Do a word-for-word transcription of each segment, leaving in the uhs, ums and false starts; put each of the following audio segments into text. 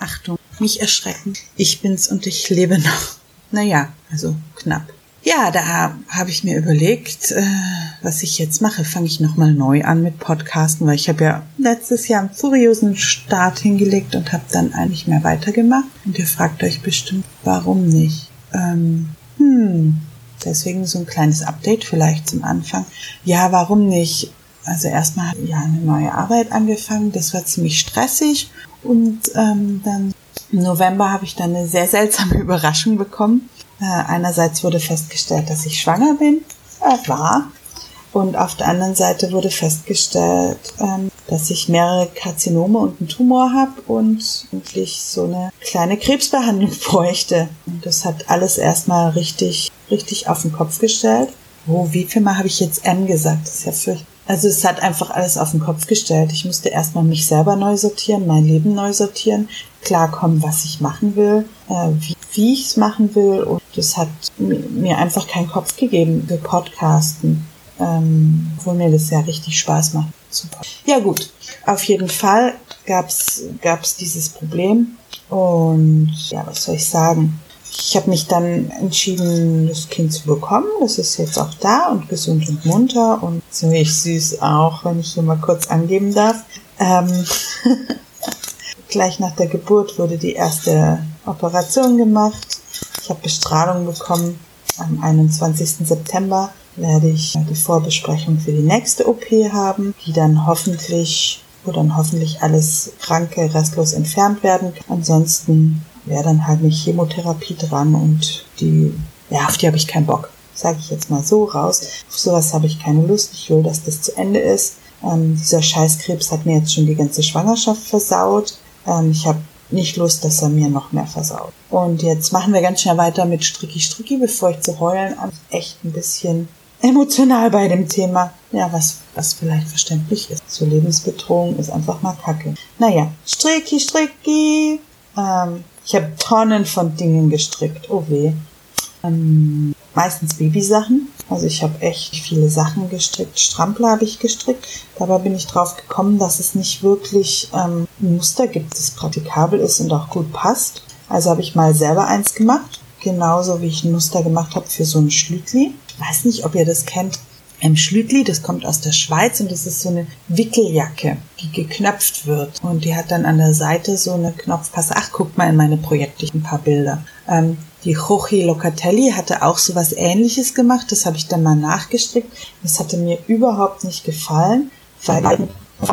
Achtung, nicht erschrecken. Ich bin's und ich lebe noch. Naja, also knapp. Ja, da habe ich mir überlegt, äh, was ich jetzt mache. Fange ich nochmal neu an mit Podcasten, weil ich habe ja letztes Jahr einen furiosen Start hingelegt und habe dann eigentlich mehr weitergemacht. Und ihr fragt euch bestimmt, warum nicht? Ähm, hm, deswegen so ein kleines Update vielleicht zum Anfang. Ja, warum nicht? Also erstmal habe ich ja eine neue Arbeit angefangen. Das war ziemlich stressig. Und ähm, dann im November habe ich dann eine sehr seltsame Überraschung bekommen. Äh, einerseits wurde festgestellt, dass ich schwanger bin, äh, war. Und auf der anderen Seite wurde festgestellt, ähm, dass ich mehrere Karzinome und einen Tumor habe und eigentlich so eine kleine Krebsbehandlung bräuchte. Und das hat alles erstmal richtig, richtig auf den Kopf gestellt. Oh, wie viel Mal habe ich jetzt M gesagt? Das ist ja fürchterlich. Also es hat einfach alles auf den Kopf gestellt. Ich musste erstmal mich selber neu sortieren, mein Leben neu sortieren, klarkommen, was ich machen will, äh, wie, wie ich es machen will. Und das hat mir einfach keinen Kopf gegeben für Podcasten, ähm, obwohl mir das ja richtig Spaß macht. Super. Ja gut, auf jeden Fall gab's gab's dieses Problem. Und ja, was soll ich sagen? Ich habe mich dann entschieden, das Kind zu bekommen. Das ist jetzt auch da und gesund und munter und ziemlich süß auch, wenn ich hier mal kurz angeben darf. Ähm Gleich nach der Geburt wurde die erste Operation gemacht. Ich habe Bestrahlung bekommen. Am einundzwanzigsten September werde ich die Vorbesprechung für die nächste O P haben, die dann hoffentlich, wo dann hoffentlich alles Kranke restlos entfernt werden kann. Ansonsten wäre dann halt eine Chemotherapie dran und die, ja, auf die habe ich keinen Bock. Sage ich jetzt mal so raus. Auf sowas habe ich keine Lust. Ich will, dass das zu Ende ist. Ähm, dieser Scheißkrebs hat mir jetzt schon die ganze Schwangerschaft versaut. Ähm, ich habe nicht Lust, dass er mir noch mehr versaut. Und jetzt machen wir ganz schnell weiter mit Stricki Stricki, bevor ich zu heulen an. Echt ein bisschen emotional bei dem Thema. Ja, was, was vielleicht verständlich ist. So Lebensbedrohung ist einfach mal Kacke. Naja, Stricki Stricki. Ähm, Ich habe Tonnen von Dingen gestrickt. Oh weh. Ähm, meistens Babysachen. Also ich habe echt viele Sachen gestrickt. Strampler habe ich gestrickt. Dabei bin ich drauf gekommen, dass es nicht wirklich ähm, ein Muster gibt, das praktikabel ist und auch gut passt. Also habe ich mal selber eins gemacht. Genauso wie ich ein Muster gemacht habe für so ein Schlütli. Ich weiß nicht, ob ihr das kennt. Ein Schlütli, das kommt aus der Schweiz und das ist so eine Wickeljacke, die geknöpft wird. Und die hat dann an der Seite so eine Knopfpasse. Ach, guckt mal in meine Projekte, ein paar Bilder. Ähm, die Jochi Locatelli hatte auch so was Ähnliches gemacht. Das habe ich dann mal nachgestrickt. Das hatte mir überhaupt nicht gefallen, weil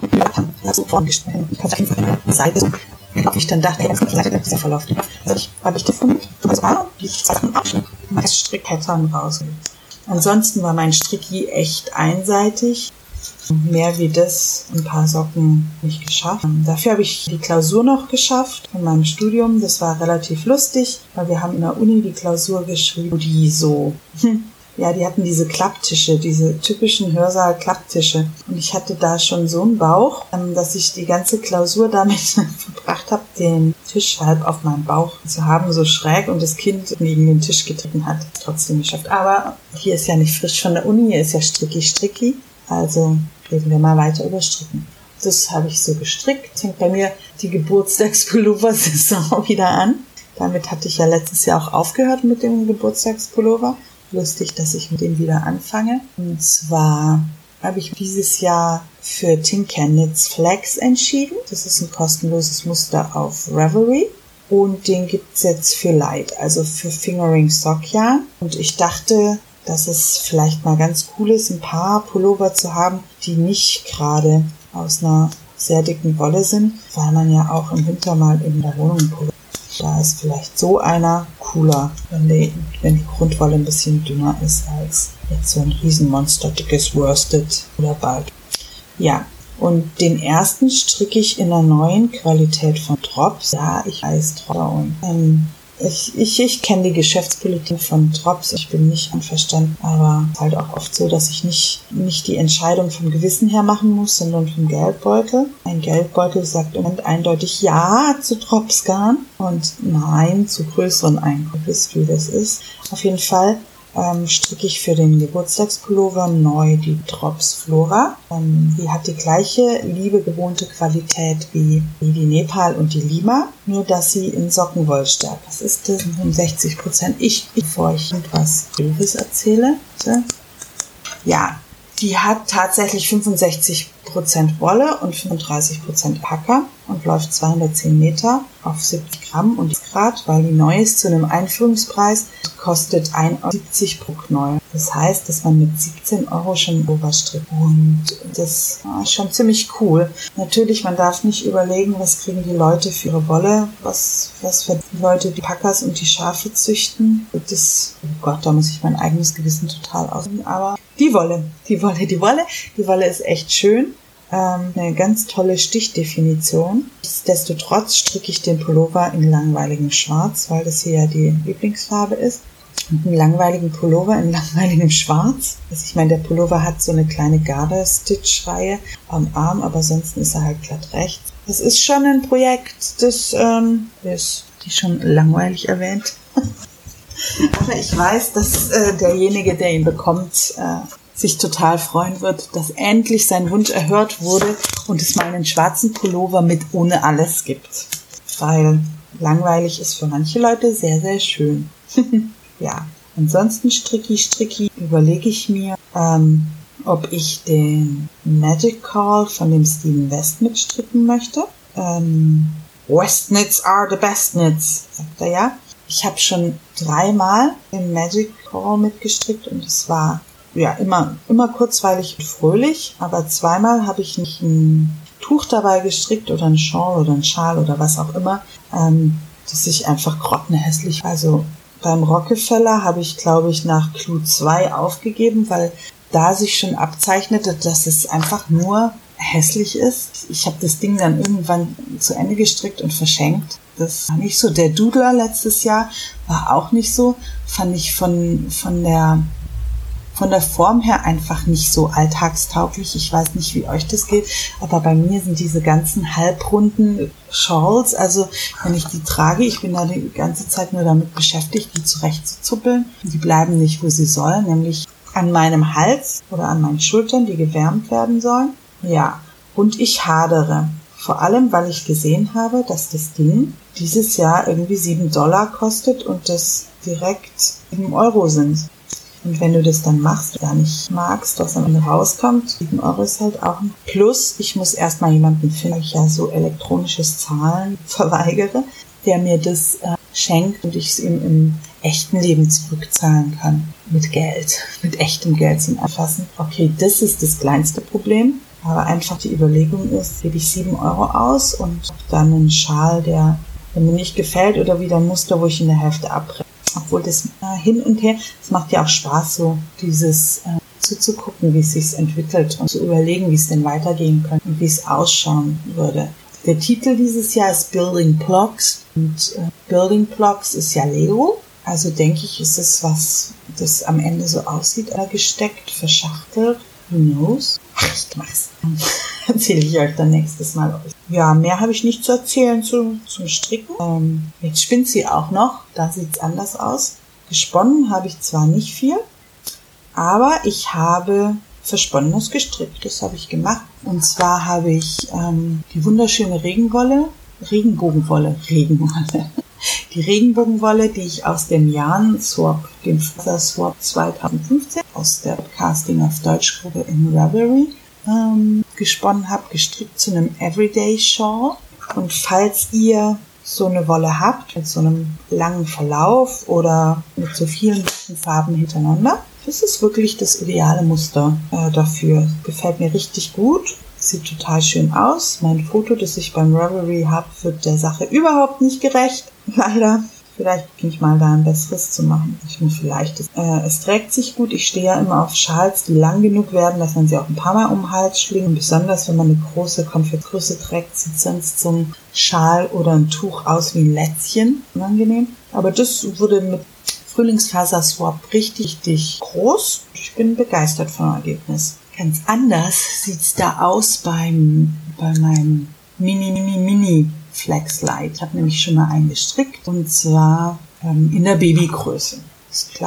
ich dann dachte, das ist ja verlaufen. Also ich habe ich gefunden, also die Strickpattern raus. Ansonsten war mein Stricki echt einseitig. Mehr wie das, ein paar Socken nicht geschafft. Dafür habe ich die Klausur noch geschafft in meinem Studium. Das war relativ lustig, weil wir haben in der Uni die Klausur geschrieben, die so, ja, die hatten diese Klapptische, diese typischen Hörsaal-Klapptische. Und ich hatte da schon so einen Bauch, dass ich die ganze Klausur damit verbracht habe, den Tisch halb auf meinem Bauch zu haben, so schräg, und das Kind neben den Tisch getreten hat. Trotzdem geschafft. Aber hier ist ja nicht frisch von der Uni, hier ist ja Stricki Stricki. Also reden wir mal weiter über Stricken. Das habe ich so gestrickt. Fängt bei mir die Geburtstagspullover-Saison wieder an. Damit hatte ich ja letztes Jahr auch aufgehört mit dem Geburtstagspullover. Lustig, dass ich mit dem wieder anfange. Und zwar habe ich dieses Jahr für Tinker Knits Flex entschieden. Das ist ein kostenloses Muster auf Ravelry. Und den gibt's jetzt für Light, also für Fingering Sock Yarn. Und ich dachte, dass es vielleicht mal ganz cool ist, ein paar Pullover zu haben, die nicht gerade aus einer sehr dicken Wolle sind, weil man ja auch im Winter mal in der Wohnung Pullover. Da ist vielleicht so einer cooler, wenn die, wenn die Grundwolle ein bisschen dünner ist als jetzt so ein Riesenmonster dickes Worsted oder Bulk. Ja, und den ersten stricke ich in einer neuen Qualität von Drops. Ja, ich weiß Drops und ähm, Ich, ich, ich kenne die Geschäftspolitik von Drops, ich bin nicht einverstanden, aber es ist halt auch oft so, dass ich nicht, nicht die Entscheidung vom Gewissen her machen muss, sondern vom Geldbeutel. Ein Geldbeutel sagt im Moment eindeutig Ja zu Dropsgarn und Nein zu größeren Einkäufen, wie das ist. Auf jeden Fall ähm, stricke ich für den Geburtstagspullover neu die Drops Flora. Ähm, die hat die gleiche liebe gewohnte Qualität wie, wie die Nepal und die Lima, nur dass sie in Sockenwollstärke. Was ist das? fünfundsechzig Prozent. Ich, bevor ich etwas Doofes erzähle. So. Ja, die hat tatsächlich fünfundsechzig Prozent Wolle und fünfunddreißig Prozent Packer und läuft zweihundertzehn Meter auf siebzig Gramm und Grad, weil die neu ist zu einem Einführungspreis, kostet ein Euro siebzig pro Knäuel. Das heißt, dass man mit siebzehn Euro schon überstrickt. Und das ist schon ziemlich cool. Natürlich, man darf nicht überlegen, was kriegen die Leute für ihre Wolle, was, was für die Leute die Packers und die Schafe züchten. Das, oh Gott, da muss ich mein eigenes Gewissen total ausüben. Aber die Wolle, die Wolle, die Wolle, die Wolle ist echt schön. Ähm, eine ganz tolle Stichdefinition. Nichtsdestotrotz stricke ich den Pullover in langweiligem Schwarz, weil das hier ja die Lieblingsfarbe ist. Und einen langweiligen Pullover in langweiligem Schwarz. Also ich meine, der Pullover hat so eine kleine Garter-Stitch-Reihe am Arm, aber sonst ist er halt glatt rechts. Das ist schon ein Projekt, das ähm, ist die schon langweilig erwähnt. Aber ich weiß, dass äh, derjenige, der ihn bekommt, äh, sich total freuen wird, dass endlich sein Wunsch erhört wurde und es mal einen schwarzen Pullover mit ohne alles gibt. Weil langweilig ist für manche Leute sehr, sehr schön. Ja, ansonsten stricki, stricki, überlege ich mir, ähm, ob ich den Magic Call von dem Steven West mitstricken möchte. Ähm, West Knits are the best knits, sagt er ja. Ich habe schon dreimal den Magic Call mitgestrickt und es war ja immer immer kurzweilig und fröhlich, aber zweimal habe ich nicht ein Tuch dabei gestrickt oder ein Shawl oder ein Schal oder was auch immer, ähm, das ich einfach grottenhässlich war. Also beim Rockefeller habe ich, glaube ich, nach Clou zwei aufgegeben, weil da sich schon abzeichnete, dass es einfach nur hässlich ist. Ich habe das Ding dann irgendwann zu Ende gestrickt und verschenkt. Das war nicht so. Der Doodler letztes Jahr war auch nicht so. Fand ich von von der von der Form her einfach nicht so alltagstauglich. Ich weiß nicht, wie euch das geht, aber bei mir sind diese ganzen halbrunden Shawls, also wenn ich die trage, ich bin da die ganze Zeit nur damit beschäftigt, die zurechtzuzuppeln. Die bleiben nicht, wo sie sollen, nämlich an meinem Hals oder an meinen Schultern, die gewärmt werden sollen. Ja, und ich hadere. Vor allem, weil ich gesehen habe, dass das Ding dieses Jahr irgendwie sieben Dollar kostet und das direkt sieben Euro sind. Und wenn du das dann machst, gar nicht magst, was am Ende rauskommt, sieben Euro ist halt auch ein Plus. Ich muss erstmal jemanden finden, weil ich ja so elektronisches Zahlen verweigere, der mir das äh, schenkt und ich es ihm im echten Leben zurückzahlen kann. Mit Geld, mit echtem Geld zum Erfassen. Okay, das ist das kleinste Problem. Aber einfach die Überlegung ist, gebe ich sieben Euro aus und dann einen Schal, der, der mir nicht gefällt oder wieder ein Muster, wo ich in der Hälfte abbreche. Obwohl das äh, hin und her, es macht ja auch Spaß, so dieses äh, zuzugucken, wie es sich entwickelt und zu überlegen, wie es denn weitergehen könnte und wie es ausschauen würde. Der Titel dieses Jahr ist Building Blocks und äh, Building Blocks ist ja Lego. Also denke ich, ist es was, das am Ende so aussieht, oder gesteckt, verschachtelt. Who knows? Ach, ich mach's. Erzähle ich euch dann nächstes Mal. Ja, mehr habe ich nicht zu erzählen zu, zum Stricken. Ähm, jetzt spinnt sie auch noch. Da sieht's anders aus. Gesponnen habe ich zwar nicht viel, aber ich habe Versponnenes gestrickt. Das habe ich gemacht. Und zwar habe ich ähm, die wunderschöne Regenwolle, Regenbogenwolle, Regenwolle. Die Regenbogenwolle, die ich aus dem Yarn Swap, dem Feather Swap zweitausendfünfzehn, aus der Casting auf Deutsch Gruppe in Ravelry, ähm, gesponnen habe, gestrickt zu einem Everyday Shawl. Und falls ihr so eine Wolle habt, mit so einem langen Verlauf oder mit so vielen Farben hintereinander, das ist wirklich das ideale Muster äh, dafür. Gefällt mir richtig gut. Sieht total schön aus. Mein Foto, das ich beim Ravelry habe, wird der Sache überhaupt nicht gerecht. Leider. Vielleicht beginne ich mal da ein besseres zu machen. Ich finde vielleicht, es, äh, es trägt sich gut. Ich stehe ja immer auf Schals, die lang genug werden, dass man sie auch ein paar Mal um den Hals schlingt. Und besonders, wenn man eine große Konfettgröße trägt, sieht sonst so ein Schal oder ein Tuch aus wie ein Lätzchen. Unangenehm. Aber das wurde mit Frühlingsfaser Swap richtig, richtig groß. Ich bin begeistert vom Ergebnis. Ganz anders sieht's da aus beim, bei meinem Mini, Mini, Mini Flexlight. Ich habe nämlich schon mal einen gestrickt und zwar ähm, in der Babygröße. Ist klar,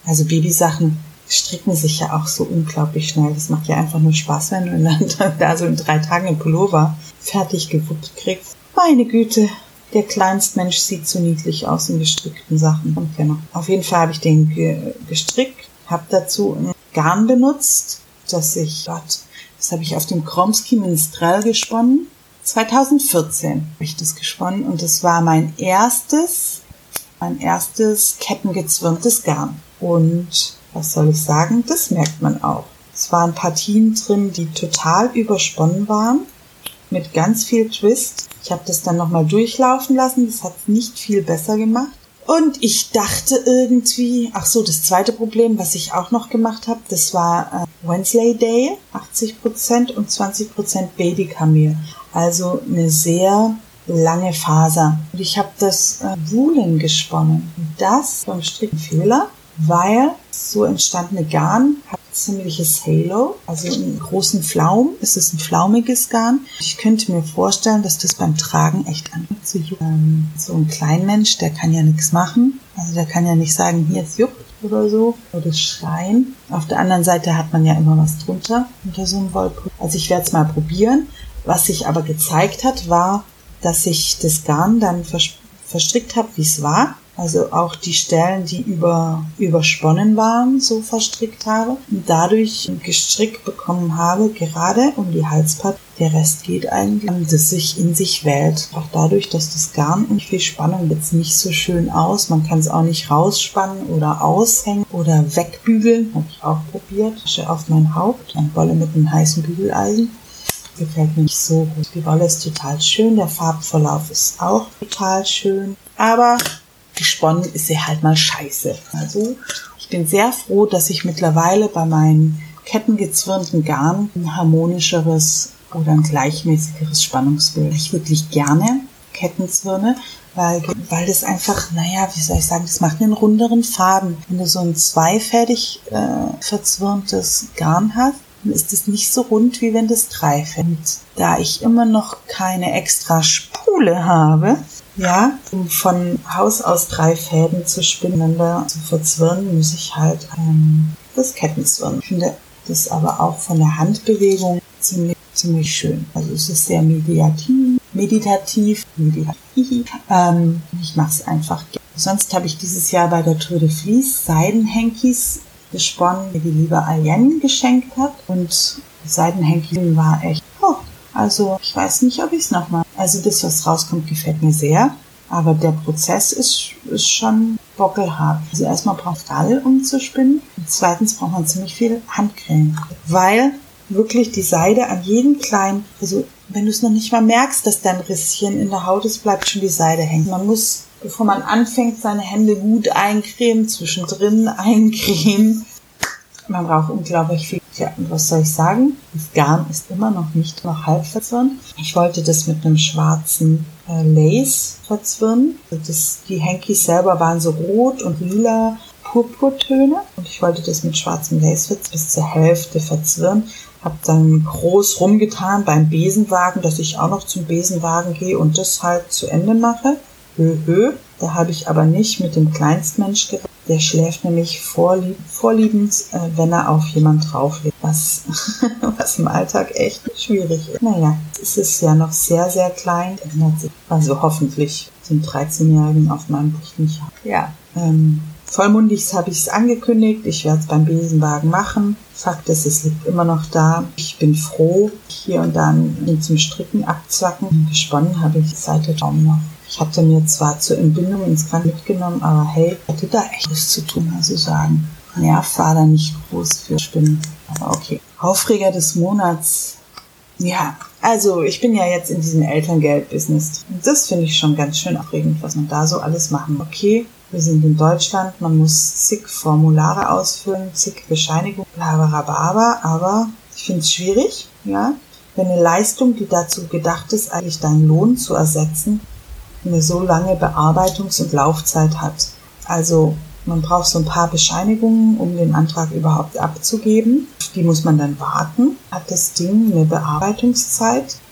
Also Babysachen stricken sich ja auch so unglaublich schnell. Das macht ja einfach nur Spaß, wenn du dann da so in drei Tagen einen Pullover fertig gewuppt kriegst. Meine Güte, der Kleinstmensch sieht so niedlich aus in gestrickten Sachen. Kommt ja noch. Auf jeden Fall habe ich den ge- gestrickt, habe dazu ein Garn benutzt, das ich, Gott, das habe ich auf dem Kromsky Minstrel gesponnen. zwanzig vierzehn habe ich das gesponnen und das war mein erstes, mein erstes kettengezwirntes Garn. Und was soll ich sagen? Das merkt man auch. Es waren Partien drin, die total übersponnen waren, mit ganz viel Twist. Ich habe das dann nochmal durchlaufen lassen, das hat nicht viel besser gemacht. Und ich dachte irgendwie, ach so, das zweite Problem, was ich auch noch gemacht habe, das war äh, Wensleydale, achtzig Prozent und zwanzig Prozent Babykamel. Also eine sehr lange Faser. Und ich habe das äh, Woolen gesponnen. Und das vom Strickenfehler, weil so entstandene Garn hat ziemliches Halo, also einen großen Flaum. Es ist ein flaumiges Garn. Ich könnte mir vorstellen, dass das beim Tragen echt anfängt zu jucken. So ein Kleinmensch, der kann ja nichts machen. Also der kann ja nicht sagen, hier es juckt oder so, oder schreien. Auf der anderen Seite hat man ja immer was drunter, unter so einem Wollpulver. Also ich werde es mal probieren. Was sich aber gezeigt hat, war, dass ich das Garn dann verstrickt habe, wie es war. Also auch die Stellen, die über, übersponnen waren, so verstrickt habe und dadurch ein Gestrick bekommen habe, gerade um die Halspartie. Der Rest geht eigentlich, das sich in sich wählt. Auch dadurch, dass das Garn und viel Spannung jetzt nicht so schön aus. Man kann es auch nicht rausspannen oder aushängen oder wegbügeln. Habe ich auch probiert. Auf mein Haupt, eine Wolle mit einem heißen Bügeleisen. Gefällt mir nicht so gut. Die Wolle ist total schön, der Farbverlauf ist auch total schön. Aber gesponnen ist sie halt mal scheiße. Also ich bin sehr froh, dass ich mittlerweile bei meinen kettengezwirnten Garn ein harmonischeres oder ein gleichmäßigeres Spannungsbild. Ich wirklich gerne Kettenzwirne, weil, weil das einfach, naja, wie soll ich sagen, das macht einen runderen Faden. Wenn du so ein zweifädig äh, verzwirntes Garn hast, dann ist es nicht so rund, wie wenn das dreifädig ist. Da ich immer noch keine extra Spule habe, ja, um von Haus aus drei Fäden zu spinnen, zu verzwirnen, muss ich halt ähm, das Kettenzwirnen. Ich finde das aber auch von der Handbewegung ziemlich, ziemlich schön. Also es ist sehr meditativ, meditativ, meditativ. Ähm, ich mache es einfach gerne. Sonst habe ich dieses Jahr bei der Tour de Vlies Seidenhankies gesponnen, die die liebe Alien geschenkt hat. Und Seidenhankies war echt, oh, also ich weiß nicht, ob ich es nochmal. Also das, was rauskommt, gefällt mir sehr. Aber der Prozess ist, ist schon bockelhart. Also erstmal braucht man Gall, um zu spinnen. Und zweitens braucht man ziemlich viel Handcreme. Weil wirklich die Seide an jedem kleinen, also wenn du es noch nicht mal merkst, dass da ein Risschen in der Haut ist, bleibt schon die Seide hängen. Man muss, bevor man anfängt, seine Hände gut eincremen, zwischendrin eincremen. Man braucht unglaublich viel. Ja, und was soll ich sagen? Das Garn ist immer noch nicht noch halb verzwirnt. Ich wollte das mit einem schwarzen äh, Lace verzwirnen. Also das, die Hankies selber waren so rot und lila Purpurtöne. Und ich wollte das mit schwarzem Lace bis zur Hälfte verzwirnen. Hab dann groß rumgetan beim Besenwagen, dass ich auch noch zum Besenwagen gehe und das halt zu Ende mache. Hö, hö. Da habe ich aber nicht mit dem Kleinstmensch geredet. Der schläft nämlich vorlieb, vorliebend, äh, wenn er auf jemand drauflegt, was, was im Alltag echt schwierig ist. Naja, es ist ja noch sehr, sehr klein. Ändert sich. Also hoffentlich sind dreizehnjährigen auf meinem Buch nicht. Ja, ähm, vollmundig habe ich es angekündigt. Ich werde es beim Besenwagen machen. Fakt ist, es liegt immer noch da. Ich bin froh. Hier und da zum Stricken abzwacken. Gesponnen habe ich seit der Daumen noch. Ich hatte mir zwar zur Entbindung ins Kran mitgenommen, aber hey, ich hatte da echt was zu tun, also sagen. Nerv war da nicht groß für Spinnen. Aber okay. Aufreger des Monats. Ja, also ich bin ja jetzt in diesem Elterngeld-Business. Und das finde ich schon ganz schön aufregend, was man da so alles machen. Okay, wir sind in Deutschland, man muss zig Formulare ausfüllen, zig Bescheinigungen, blablabla, aber ich finde es schwierig, ja. Wenn eine Leistung, die dazu gedacht ist, eigentlich deinen Lohn zu ersetzen, eine so lange Bearbeitungs- und Laufzeit hat. Also man braucht so ein paar Bescheinigungen, um den Antrag überhaupt abzugeben. Die muss man dann warten. Hat das Ding eine Bearbeitungszeit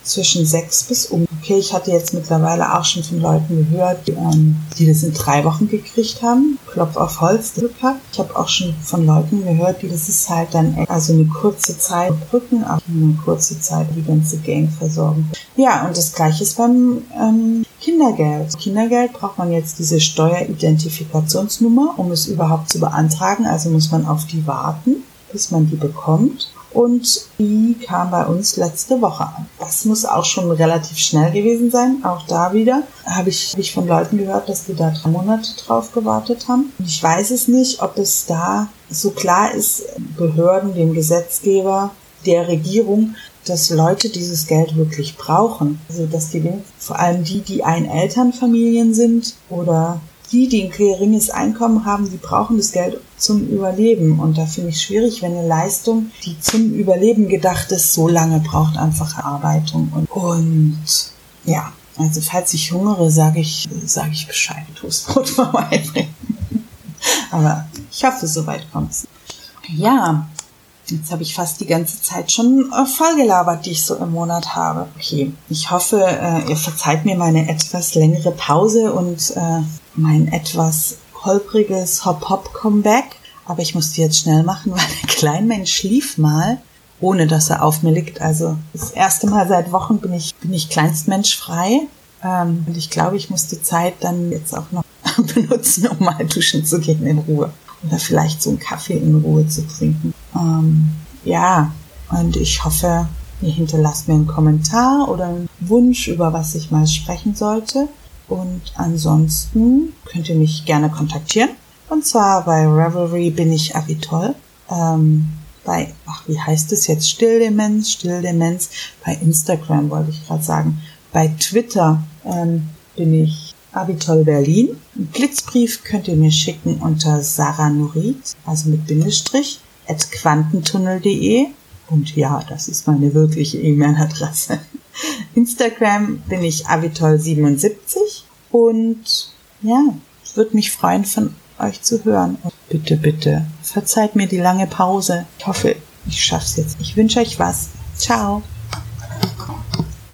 zwischen sechs bis um. Okay, ich hatte jetzt mittlerweile auch schon von Leuten gehört, die, ähm, die das in drei Wochen gekriegt haben. Klopf auf Holz. Ich habe auch schon von Leuten gehört, die das ist halt dann also eine kurze Zeit brücken, aber eine kurze Zeit die ganze Gang versorgen. Ja, und das Gleiche ist beim ähm, Kindergeld. Kindergeld braucht man jetzt diese Steueridentifikationsnummer, um es überhaupt zu beantragen. Also muss man auf die warten, bis man die bekommt. Und die kam bei uns letzte Woche an. Das muss auch schon relativ schnell gewesen sein. Auch da wieder habe ich, hab ich von Leuten gehört, dass die da drei Monate drauf gewartet haben. Und ich weiß es nicht, ob es da so klar ist, Behörden, dem Gesetzgeber, der Regierung, dass Leute dieses Geld wirklich brauchen. Also dass die, vor allem die, die Einelternfamilien sind oder die, die ein geringes Einkommen haben, die brauchen das Geld zum Überleben. Und da finde ich es schwierig, wenn eine Leistung, die zum Überleben gedacht ist, so lange braucht einfach Erarbeitung. Und, und ja, also falls ich hungere, sage ich, sage ich Bescheid, Toastbrot vorbeibringen. Aber ich hoffe, soweit kommt's. Ja, jetzt habe ich fast die ganze Zeit schon vollgelabert, die ich so im Monat habe. Okay, ich hoffe, äh, ihr verzeiht mir meine etwas längere Pause und äh, mein etwas holpriges Hop-Hop-Comeback. Aber ich musste jetzt schnell machen, weil der Kleinmensch schlief mal, ohne dass er auf mir liegt. Also das erste Mal seit Wochen bin ich, bin ich kleinstmenschfrei. Ähm, und ich glaube, ich muss die Zeit dann jetzt auch noch benutzen, um mal duschen zu gehen in Ruhe. Oder vielleicht so einen Kaffee in Ruhe zu trinken. Ähm, ja, und ich hoffe, ihr hinterlasst mir einen Kommentar oder einen Wunsch, über was ich mal sprechen sollte. Und ansonsten könnt ihr mich gerne kontaktieren. Und zwar bei Revelry bin ich Avitol. Ähm, bei, ach, wie heißt es jetzt? Stilldemenz, Stilldemenz. Bei Instagram wollte ich gerade sagen. Bei Twitter ähm, bin ich Avitol Berlin. Einen Blitzbrief könnt ihr mir schicken unter Sarah Nurit, also mit Bindestrich, at quantentunnel punkt de. Und ja, das ist meine wirkliche E-Mail-Adresse. Instagram bin ich Avitol siebenundsiebzig. Und ja, es würde mich freuen, von euch zu hören. Und bitte, bitte, verzeiht mir die lange Pause. Ich hoffe, ich schaff's jetzt. Ich wünsche euch was. Ciao.